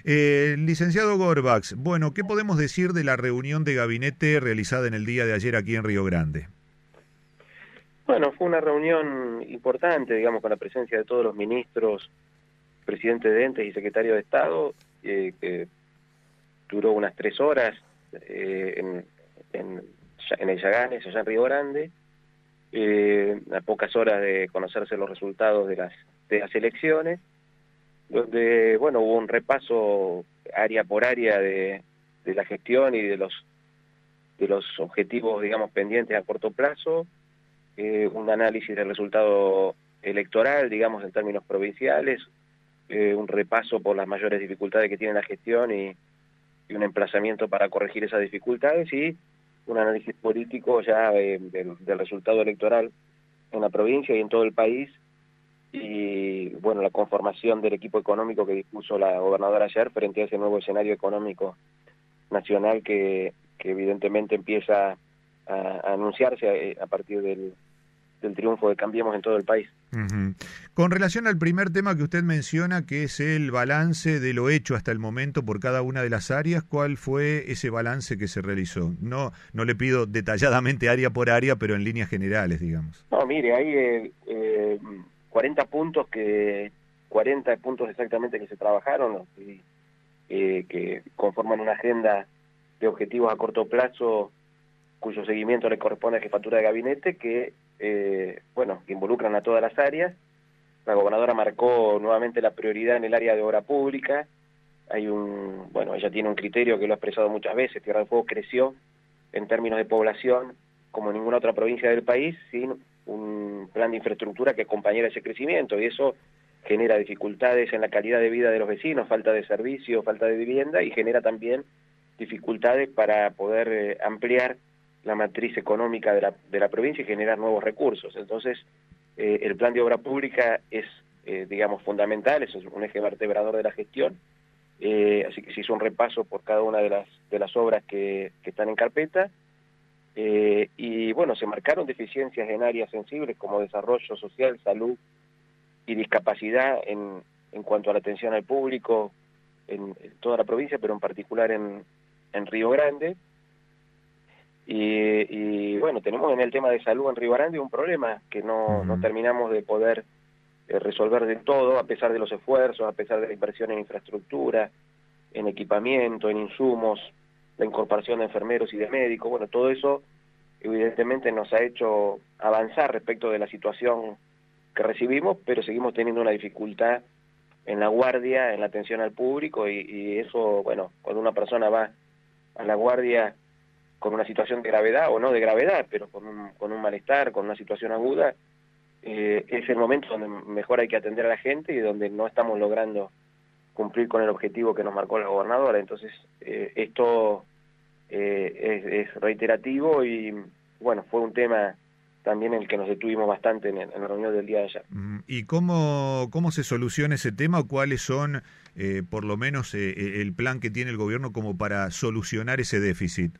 Licenciado Gorbax, bueno, ¿qué podemos decir de la reunión de gabinete realizada en el día de ayer aquí en Río Grande? Bueno, fue una reunión importante, digamos, con la presencia de todos los ministros, presidentes de entes y secretarios de Estado, que duró unas 3 horas en el Yaganes, allá en Río Grande, a pocas horas de conocerse los resultados de las elecciones, donde, bueno, hubo un repaso área por área de la gestión y de los objetivos, digamos, pendientes a corto plazo, un análisis del resultado electoral, digamos, en términos provinciales, un repaso por las mayores dificultades que tiene la gestión y un emplazamiento para corregir esas dificultades y un análisis político ya del resultado electoral en la provincia y en todo el país y, bueno, la conformación del equipo económico que dispuso la gobernadora ayer frente a ese nuevo escenario económico nacional que evidentemente empieza a anunciarse a partir del triunfo de Cambiemos en todo el país. Uh-huh. Con relación al primer tema que usted menciona, que es el balance de lo hecho hasta el momento por cada una de las áreas, ¿cuál fue ese balance que se realizó? No le pido detalladamente área por área, pero en líneas generales, digamos. No, mire, hay 40 puntos exactamente que se trabajaron, que conforman una agenda de objetivos a corto plazo cuyo seguimiento le corresponde a Jefatura de Gabinete, que involucran a todas las áreas. La gobernadora marcó nuevamente la prioridad en el área de obra pública. Ella tiene un criterio que lo ha expresado muchas veces. Tierra del Fuego creció en términos de población como ninguna otra provincia del país, sin un plan de infraestructura que acompañara ese crecimiento, y eso genera dificultades en la calidad de vida de los vecinos, falta de servicio, falta de vivienda, y genera también dificultades para poder ampliar la matriz económica de la provincia y generar nuevos recursos. Entonces, el plan de obra pública es, digamos, fundamental, es un eje vertebrador de la gestión, así que se hizo un repaso por cada una de las obras que están en carpeta, y bueno, se marcaron deficiencias en áreas sensibles como desarrollo social, salud y discapacidad en cuanto a la atención al público en toda la provincia, pero en particular en Río Grande. Y bueno, tenemos en el tema de salud en Río Grande un problema que no terminamos de poder resolver del todo, a pesar de los esfuerzos, a pesar de la inversión en infraestructura, en equipamiento, en insumos, la incorporación de enfermeros y de médicos. Bueno, todo eso evidentemente nos ha hecho avanzar respecto de la situación que recibimos, pero seguimos teniendo una dificultad en la guardia, en la atención al público, y eso, bueno, cuando una persona va a la guardia con una situación de gravedad o no de gravedad, pero con un malestar, con una situación aguda, es el momento donde mejor hay que atender a la gente y donde no estamos logrando cumplir con el objetivo que nos marcó la gobernadora. Entonces, esto es reiterativo y, bueno, fue un tema también en el que nos detuvimos bastante en la reunión del día de ayer. ¿Y cómo se soluciona ese tema? ¿Cuáles son, por lo menos, el plan que tiene el gobierno como para solucionar ese déficit?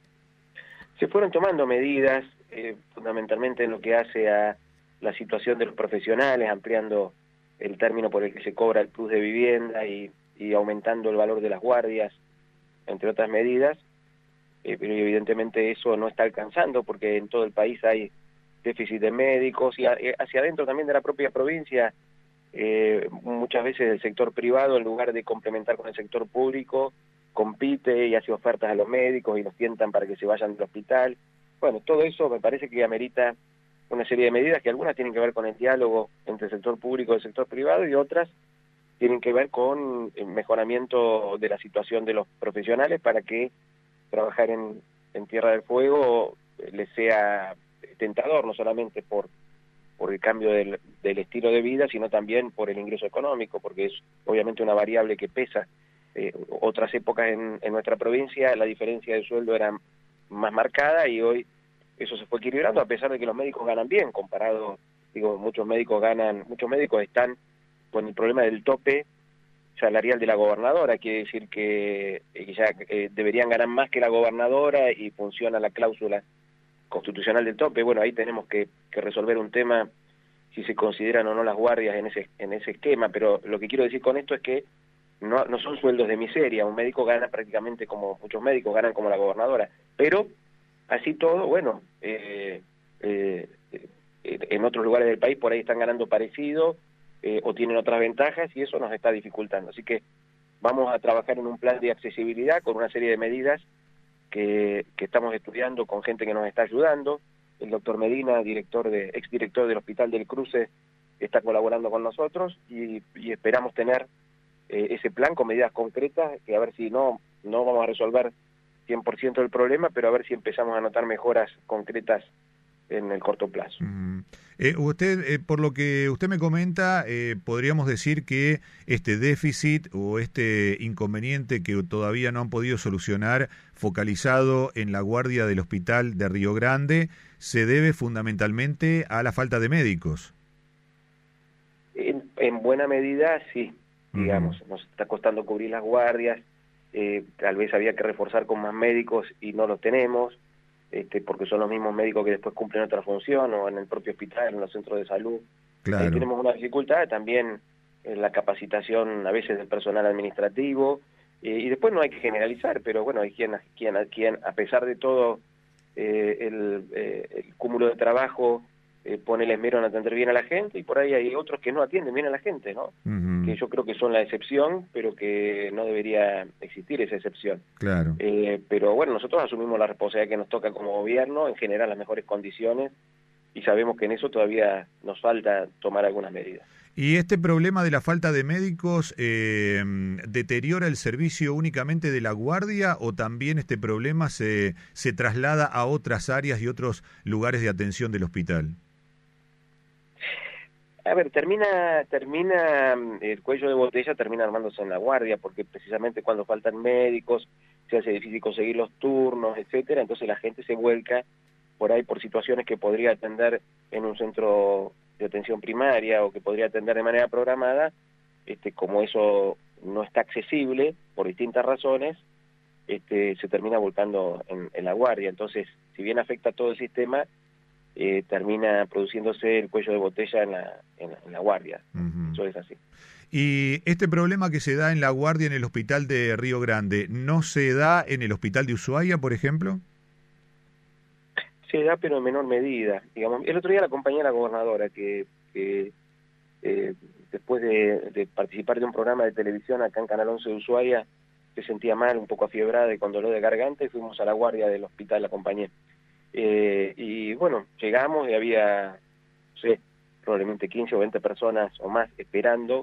Se fueron tomando medidas, fundamentalmente en lo que hace a la situación de los profesionales, ampliando el término por el que se cobra el plus de vivienda y aumentando el valor de las guardias, entre otras medidas, pero evidentemente eso no está alcanzando porque en todo el país hay déficit de médicos y hacia adentro también de la propia provincia, muchas veces el sector privado, en lugar de complementar con el sector público, compite y hace ofertas a los médicos y los tientan para que se vayan del hospital. Bueno, todo eso me parece que amerita una serie de medidas que algunas tienen que ver con el diálogo entre el sector público y el sector privado y otras tienen que ver con el mejoramiento de la situación de los profesionales para que trabajar en Tierra del Fuego les sea tentador, no solamente por el cambio del estilo de vida, sino también por el ingreso económico, porque es obviamente una variable que pesa. Otras épocas en nuestra provincia la diferencia de sueldo era más marcada y hoy eso se fue equilibrando, a pesar de que los médicos ganan bien, comparado, muchos médicos están con el problema del tope salarial de la gobernadora, quiere decir que ya deberían ganar más que la gobernadora y funciona la cláusula constitucional del tope. Bueno, ahí tenemos que resolver un tema, si se consideran o no las guardias en ese esquema, pero lo que quiero decir con esto es que no son sueldos de miseria. Un médico gana prácticamente como muchos médicos ganan como la gobernadora, pero así todo, bueno, en otros lugares del país por ahí están ganando parecido o tienen otras ventajas y eso nos está dificultando. Así que vamos a trabajar en un plan de accesibilidad con una serie de medidas que estamos estudiando con gente que nos está ayudando. El doctor Medina, exdirector del Hospital del Cruce, está colaborando con nosotros y esperamos tener ese plan con medidas concretas que a ver si no vamos a resolver 100% del problema, pero a ver si empezamos a notar mejoras concretas en el corto plazo. Usted, por lo que usted me comenta, podríamos decir que este déficit o este inconveniente que todavía no han podido solucionar, focalizado en la guardia del hospital de Río Grande, se debe fundamentalmente a la falta de médicos. En buena medida, sí, digamos, nos está costando cubrir las guardias, tal vez había que reforzar con más médicos y no los tenemos, porque son los mismos médicos que después cumplen otra función, o en el propio hospital, en los centros de salud. Claro. Ahí tenemos una dificultad también en la capacitación a veces del personal administrativo, y después no hay que generalizar, pero bueno, hay quien a pesar de todo el cúmulo de trabajo pone el esmero en atender bien a la gente, y por ahí hay otros que no atienden bien a la gente, ¿no? Que yo creo que son la excepción, pero que no debería existir esa excepción. Claro. Pero bueno, nosotros asumimos la responsabilidad que nos toca como gobierno en generar las mejores condiciones y sabemos que en eso todavía nos falta tomar algunas medidas. ¿Y este problema de la falta de médicos deteriora el servicio únicamente de la guardia o también este problema se traslada a otras áreas y otros lugares de atención del hospital? A ver, termina el cuello de botella termina armándose en la guardia, porque precisamente cuando faltan médicos se hace difícil conseguir los turnos, etcétera, entonces la gente se vuelca por ahí por situaciones que podría atender en un centro de atención primaria o que podría atender de manera programada, como eso no está accesible por distintas razones, se termina volcando en la guardia. Entonces, si bien afecta a todo el sistema, termina produciéndose el cuello de botella en la guardia. Eso es así. Y este problema que se da en la guardia en el hospital de Río Grande, ¿no se da en el hospital de Ushuaia, por ejemplo? Se da, pero en menor medida. Digamos, el otro día la acompañé a la gobernadora que después de participar de un programa de televisión acá en Canal 11 de Ushuaia, se sentía mal, un poco afiebrada y con dolor de garganta, y fuimos a la guardia del hospital, la acompañé. Y bueno, llegamos y había, no sé, probablemente 15 o 20 personas o más esperando,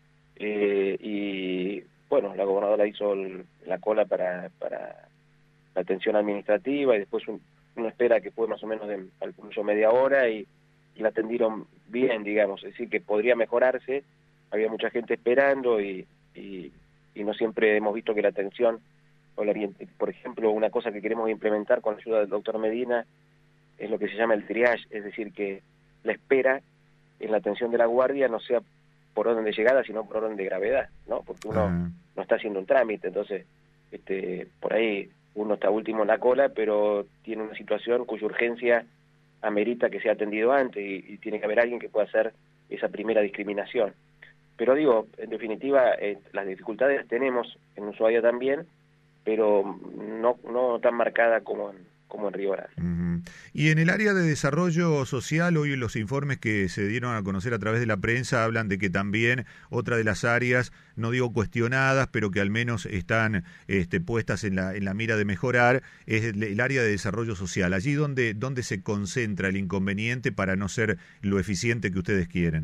y bueno, la gobernadora hizo la cola para la atención administrativa y después una espera que fue más o menos de media hora y la atendieron bien, digamos, es decir, que podría mejorarse, había mucha gente esperando y no siempre hemos visto que la atención por ejemplo, una cosa que queremos implementar con la ayuda del doctor Medina es lo que se llama el triage, es decir, que la espera en la atención de la guardia no sea por orden de llegada, sino por orden de gravedad, ¿no? Porque uno no está haciendo un trámite, entonces por ahí uno está último en la cola, pero tiene una situación cuya urgencia amerita que sea atendido antes y tiene que haber alguien que pueda hacer esa primera discriminación. Pero digo, en definitiva, las dificultades las tenemos en Ushuaia también, pero no tan marcada como en Río Grande. Y en el área de desarrollo social, hoy los informes que se dieron a conocer a través de la prensa hablan de que también otra de las áreas, no digo cuestionadas, pero que al menos están puestas en la mira de mejorar, es el área de desarrollo social. Allí donde se concentra el inconveniente para no ser lo eficiente que ustedes quieren.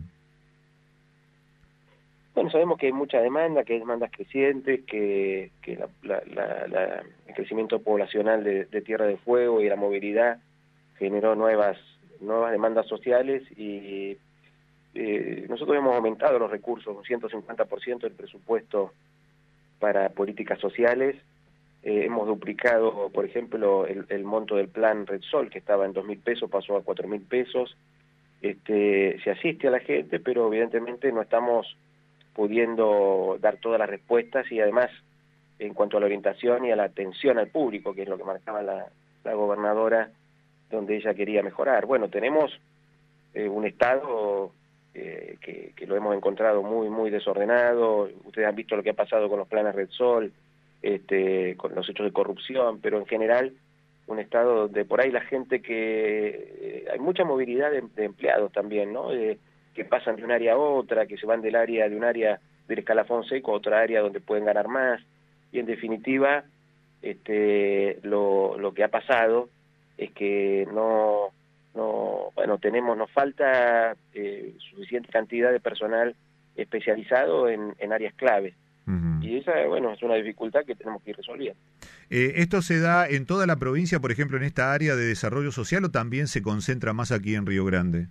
Bueno, sabemos que hay mucha demanda, que hay demandas crecientes, que el crecimiento poblacional de Tierra del Fuego y la movilidad generó nuevas demandas sociales y nosotros hemos aumentado los recursos, un 150% del presupuesto para políticas sociales. Hemos duplicado, por ejemplo, el monto del plan Red Sol, que estaba en 2.000 pesos, pasó a 4.000 pesos. Se asiste a la gente, pero evidentemente no estamos pudiendo dar todas las respuestas y además en cuanto a la orientación y a la atención al público, que es lo que marcaba la gobernadora, donde ella quería mejorar. Bueno, tenemos un Estado que lo hemos encontrado muy desordenado. Ustedes han visto lo que ha pasado con los planes Red Sol, con los hechos de corrupción, pero en general un estado donde por ahí la gente hay mucha movilidad de empleados también, ¿no? Que pasan de un área a otra, que se van de un área del escalafón seco a otra área donde pueden ganar más, y en definitiva lo que ha pasado es que nos falta suficiente cantidad de personal especializado en áreas claves. Uh-huh. Y esa, es una dificultad que tenemos que ir resolviendo. ¿Esto se da en toda la provincia, por ejemplo, en esta área de desarrollo social, o también se concentra más aquí en Río Grande?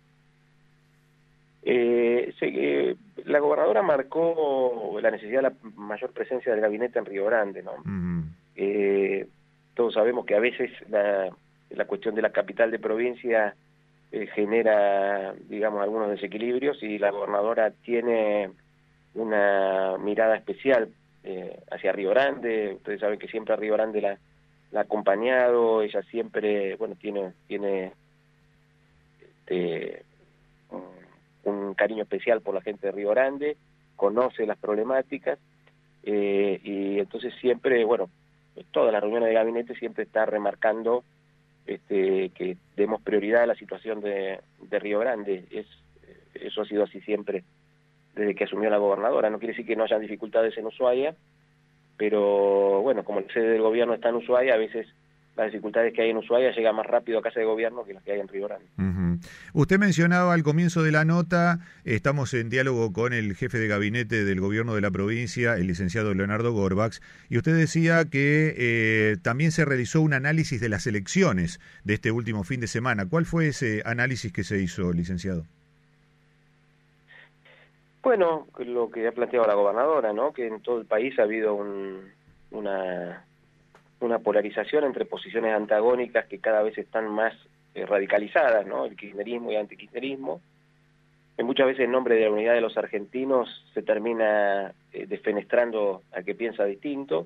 La gobernadora marcó la necesidad de la mayor presencia del gabinete en Río Grande, ¿no? Uh-huh. Todos sabemos que a veces la cuestión de la capital de provincia genera, digamos, algunos desequilibrios, y la gobernadora tiene una mirada especial hacia Río Grande. Ustedes saben que siempre a Río Grande la ha acompañado. Ella siempre, tiene un cariño especial por la gente de Río Grande, conoce las problemáticas, y entonces siempre, todas las reuniones de gabinete siempre está remarcando que demos prioridad a la situación de Río Grande. Eso ha sido así siempre desde que asumió la gobernadora. No quiere decir que no haya dificultades en Ushuaia, pero como la sede del gobierno está en Ushuaia, a veces las dificultades que hay en Ushuaia llegan más rápido a Casa de Gobierno que las que hay en Río Grande. Uh-huh. Usted mencionaba al comienzo de la nota, estamos en diálogo con el jefe de gabinete del gobierno de la provincia, el licenciado Leonardo Gorbax, y usted decía que también se realizó un análisis de las elecciones de este último fin de semana. ¿Cuál fue ese análisis que se hizo, licenciado? Bueno, lo que ha planteado la gobernadora, ¿no? Que en todo el país ha habido una polarización entre posiciones antagónicas que cada vez están más radicalizadas, ¿no? El kirchnerismo y el antikirchnerismo. Muchas veces en nombre de la unidad de los argentinos se termina defenestrando al que piensa distinto,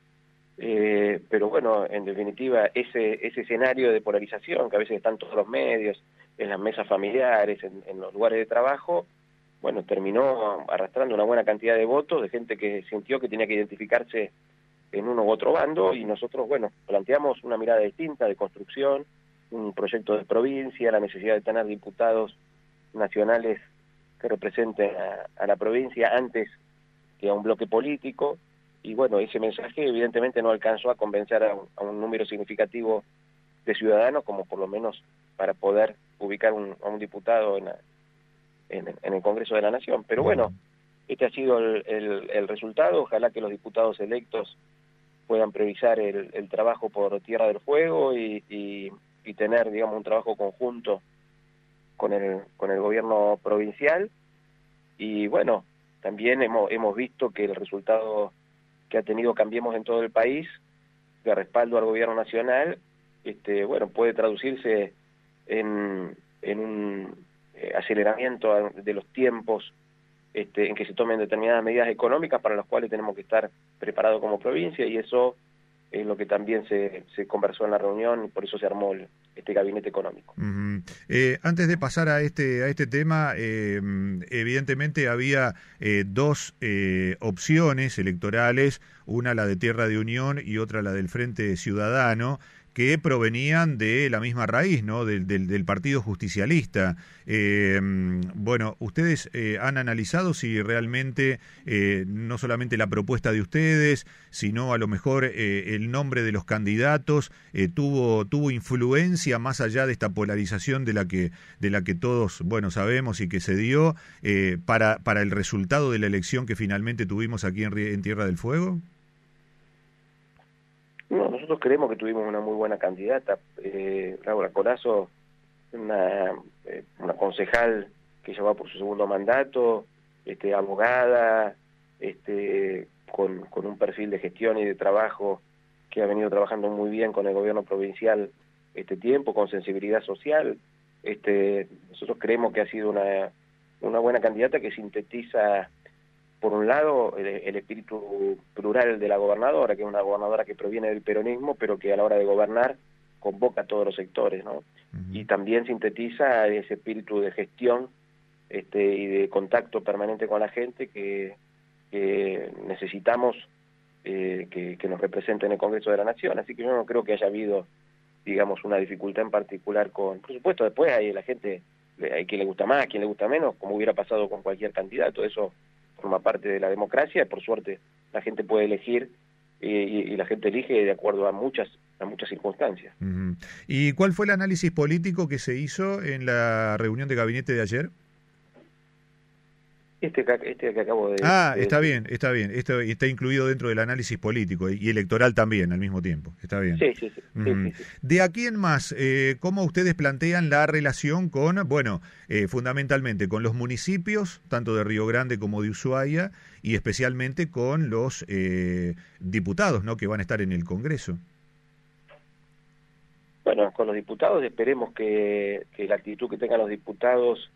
pero en definitiva ese escenario de polarización que a veces está en todos los medios, en las mesas familiares, en los lugares de trabajo, terminó arrastrando una buena cantidad de votos de gente que sintió que tenía que identificarse en uno u otro bando, y nosotros, planteamos una mirada distinta de construcción, un proyecto de provincia, la necesidad de tener diputados nacionales que representen a la provincia antes que a un bloque político, y ese mensaje evidentemente no alcanzó a convencer a un número significativo de ciudadanos, como por lo menos para poder ubicar a un diputado en el Congreso de la Nación. Pero este ha sido el resultado. Ojalá que los diputados electos puedan priorizar el trabajo por Tierra del Fuego y tener, digamos, un trabajo conjunto con el gobierno provincial. Y también hemos visto que el resultado que ha tenido Cambiemos en todo el país, de respaldo al gobierno nacional, puede traducirse en un aceleramiento de los tiempos en que se tomen determinadas medidas económicas para las cuales tenemos que estar preparados como provincia, y eso es lo que también se conversó en la reunión, y por eso se armó este gabinete económico. Uh-huh. Antes de pasar a este tema, evidentemente había dos opciones electorales, una la de Tierra de Unión y otra la del Frente Ciudadano, que provenían de la misma raíz, ¿no? Del Partido Justicialista. Ustedes han analizado si realmente no solamente la propuesta de ustedes, sino a lo mejor el nombre de los candidatos tuvo influencia más allá de esta polarización de la que todos sabemos y que se dio para el resultado de la elección que finalmente tuvimos aquí en Tierra del Fuego. No, nosotros creemos que tuvimos una muy buena candidata. Laura Corazzo, una concejal que ya va por su segundo mandato, abogada, con un perfil de gestión y de trabajo que ha venido trabajando muy bien con el gobierno provincial este tiempo, con sensibilidad social. Nosotros creemos que ha sido una buena candidata que sintetiza, por un lado, el espíritu plural de la gobernadora, que es una gobernadora que proviene del peronismo, pero que a la hora de gobernar convoca a todos los sectores, ¿no? Uh-huh. Y también sintetiza ese espíritu de gestión y de contacto permanente con la gente que necesitamos que nos represente en el Congreso de la Nación. Así que yo no creo que haya habido, digamos, una dificultad en particular con... Por supuesto, después hay la gente, hay quien le gusta más, quien le gusta menos, como hubiera pasado con cualquier candidato. Eso forma parte de la democracia y por suerte la gente puede elegir y la gente elige de acuerdo a muchas circunstancias. Uh-huh. ¿Y cuál fue el análisis político que se hizo en la reunión de gabinete de ayer? Este que acabo de... Está bien. Esto está incluido dentro del análisis político y electoral también al mismo tiempo. Está bien. Sí. Uh-huh. Sí. De aquí en más, ¿cómo ustedes plantean la relación con, fundamentalmente con los municipios, tanto de Río Grande como de Ushuaia, y especialmente con los diputados, ¿no?, que van a estar en el Congreso? Bueno, con los diputados esperemos que la actitud que tengan los diputados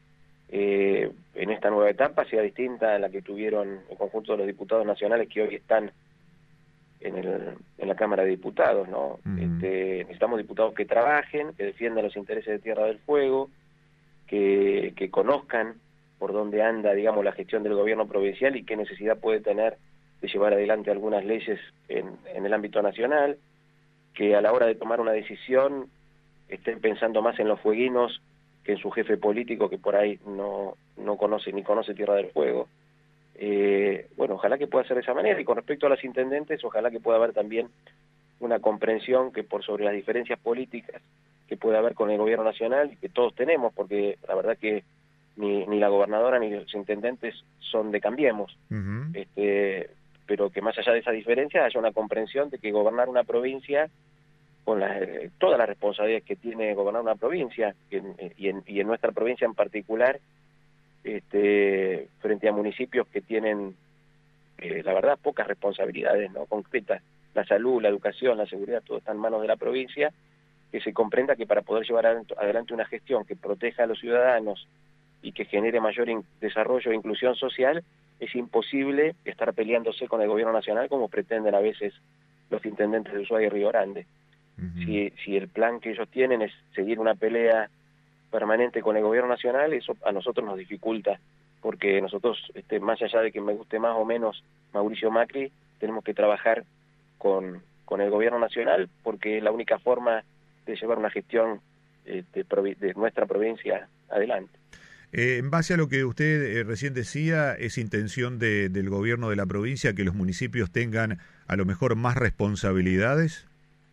en esta nueva etapa sea distinta a la que tuvieron el conjunto de los diputados nacionales que hoy están en la Cámara de Diputados, ¿no? Uh-huh. Necesitamos diputados que trabajen, que defiendan los intereses de Tierra del Fuego, que conozcan por dónde anda, digamos, la gestión del gobierno provincial y qué necesidad puede tener de llevar adelante algunas leyes en el ámbito nacional, que a la hora de tomar una decisión estén pensando más en los fueguinos que en su jefe político, que por ahí no conoce ni conoce Tierra del Fuego. Bueno, ojalá que pueda ser de esa manera. Y con respecto a los intendentes, ojalá que pueda haber también una comprensión que por sobre las diferencias políticas que puede haber con el gobierno nacional, y que todos tenemos, porque la verdad que ni la gobernadora ni los intendentes son de Cambiemos. Uh-huh. Pero que más allá de esa diferencia haya una comprensión de que gobernar una provincia con todas las responsabilidades que tiene gobernar una provincia, y en nuestra provincia en particular, frente a municipios que tienen, la verdad, pocas responsabilidades, ¿no?, concretas. La salud, la educación, la seguridad, todo está en manos de la provincia, que se comprenda que para poder llevar adelante una gestión que proteja a los ciudadanos y que genere mayor desarrollo e inclusión social, es imposible estar peleándose con el gobierno nacional como pretenden a veces los intendentes de Ushuaia y Río Grande. Uh-huh. Si el plan que ellos tienen es seguir una pelea permanente con el gobierno nacional, eso a nosotros nos dificulta, porque nosotros, más allá de que me guste más o menos Mauricio Macri, tenemos que trabajar con el gobierno nacional, porque es la única forma de llevar una gestión de nuestra provincia adelante. En base a lo que usted recién decía, ¿es intención del gobierno de la provincia que los municipios tengan a lo mejor más responsabilidades?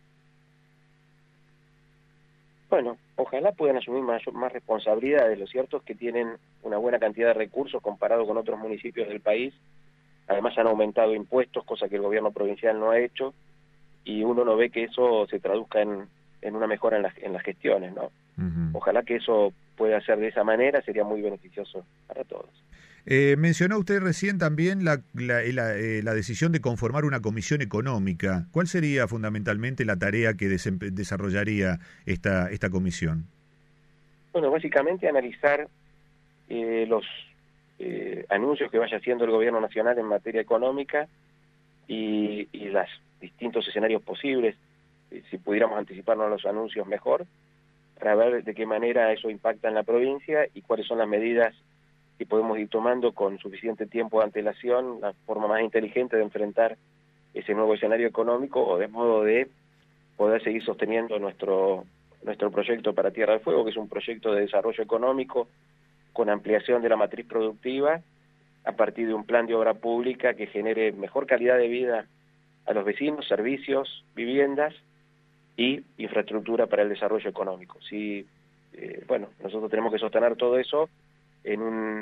Bueno, ojalá puedan asumir más responsabilidades. Lo cierto es que tienen una buena cantidad de recursos comparado con otros municipios del país. Además han aumentado impuestos, cosa que el gobierno provincial no ha hecho, y uno no ve que eso se traduzca en una mejora en las gestiones, ¿no? Uh-huh. Ojalá que eso pueda ser de esa manera, sería muy beneficioso para todos. Mencionó usted recién también la decisión de conformar una comisión económica. ¿Cuál sería fundamentalmente la tarea que desarrollaría esta comisión? Bueno, básicamente analizar los anuncios que vaya haciendo el gobierno nacional en materia económica y los distintos escenarios posibles. Si pudiéramos anticiparnos a los anuncios mejor, para ver de qué manera eso impacta en la provincia y cuáles son las medidas que podemos ir tomando con suficiente tiempo de antelación, la forma más inteligente de enfrentar ese nuevo escenario económico, o de modo de poder seguir sosteniendo nuestro proyecto para Tierra del Fuego, que es un proyecto de desarrollo económico con ampliación de la matriz productiva a partir de un plan de obra pública que genere mejor calidad de vida a los vecinos, servicios, viviendas y infraestructura para el desarrollo económico. Bueno, nosotros tenemos que sostener todo eso en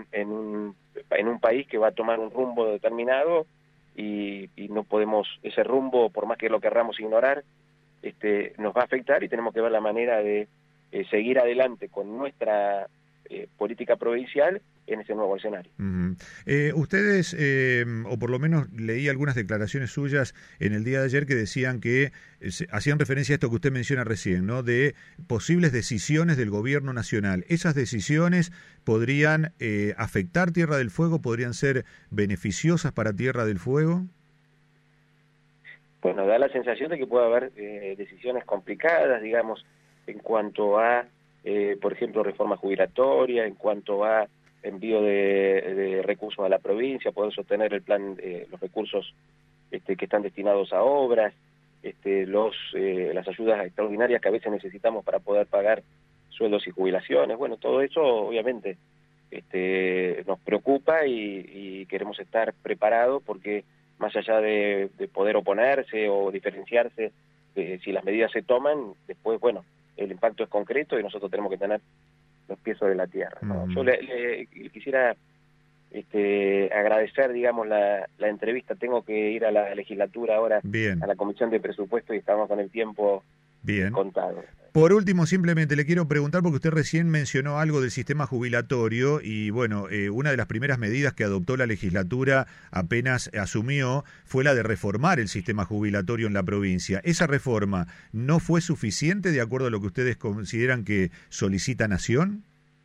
un país que va a tomar un rumbo determinado y no podemos, ese rumbo, por más que lo querramos ignorar, nos va a afectar y tenemos que ver la manera de seguir adelante con nuestra política provincial en ese nuevo escenario. Uh-huh. Ustedes, o por lo menos leí algunas declaraciones suyas en el día de ayer que decían que hacían referencia a esto que usted menciona recién, ¿no?, de posibles decisiones del gobierno nacional. ¿Esas decisiones podrían afectar Tierra del Fuego? ¿Podrían ser beneficiosas para Tierra del Fuego? Bueno, da la sensación de que puede haber decisiones complicadas, digamos, en cuanto a, por ejemplo, reforma jubilatoria, en cuanto a envío de recursos a la provincia, poder sostener el plan, los recursos que están destinados a obras, las ayudas extraordinarias que a veces necesitamos para poder pagar sueldos y jubilaciones. Bueno, todo eso obviamente nos preocupa y queremos estar preparados porque más allá de poder oponerse o diferenciarse, si las medidas se toman, después, bueno, el impacto es concreto y nosotros tenemos que tener los pies sobre la tierra, ¿no? Yo le quisiera agradecer, digamos, la entrevista. Tengo que ir a la legislatura ahora, Bien. a la Comisión de Presupuesto, y estamos con el tiempo Bien. contado. Por último, simplemente le quiero preguntar, porque usted recién mencionó algo del sistema jubilatorio y, bueno, una de las primeras medidas que adoptó la legislatura apenas asumió fue la de reformar el sistema jubilatorio en la provincia. ¿Esa reforma no fue suficiente de acuerdo a lo que ustedes consideran que solicita Nación?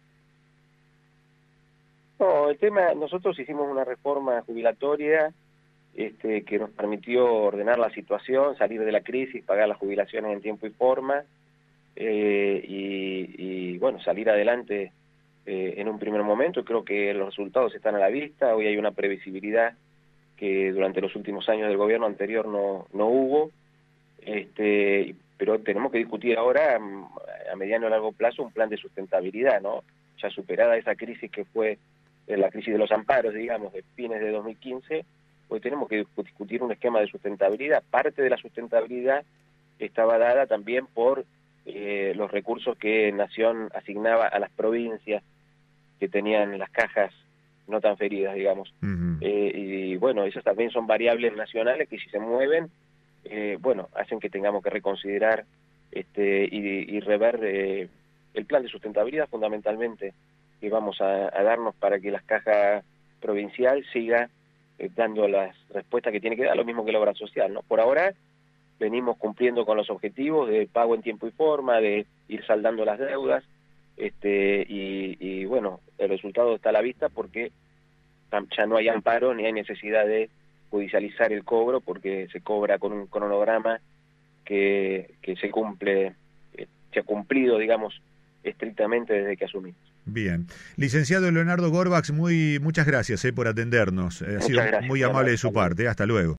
No, nosotros hicimos una reforma jubilatoria que nos permitió ordenar la situación, salir de la crisis, pagar las jubilaciones en tiempo y forma, y bueno, salir adelante en un primer momento. Creo que los resultados están a la vista. Hoy hay una previsibilidad que durante los últimos años del gobierno anterior no hubo, pero tenemos que discutir ahora a mediano y largo plazo un plan de sustentabilidad, ¿no? Ya superada esa crisis que fue la crisis de los amparos, digamos, de fines de 2015, pues tenemos que discutir un esquema de sustentabilidad. Parte de la sustentabilidad estaba dada también por los recursos que Nación asignaba a las provincias que tenían las cajas no tan feridas, digamos. Y bueno, esas también son variables nacionales que si se mueven, bueno, hacen que tengamos que reconsiderar y rever el plan de sustentabilidad fundamentalmente que vamos a darnos para que la caja provincial siga dando las respuestas que tiene que dar, lo mismo que la obra social, ¿no? Por ahora venimos cumpliendo con los objetivos de pago en tiempo y forma, de ir saldando las deudas, y bueno, el resultado está a la vista porque ya no hay amparo ni hay necesidad de judicializar el cobro, porque se cobra con un cronograma que se ha cumplido, digamos, estrictamente desde que asumimos. Bien. Licenciado Leonardo Gorbach, muchas gracias por atendernos. Ha sido muy amable de su parte. Hasta luego.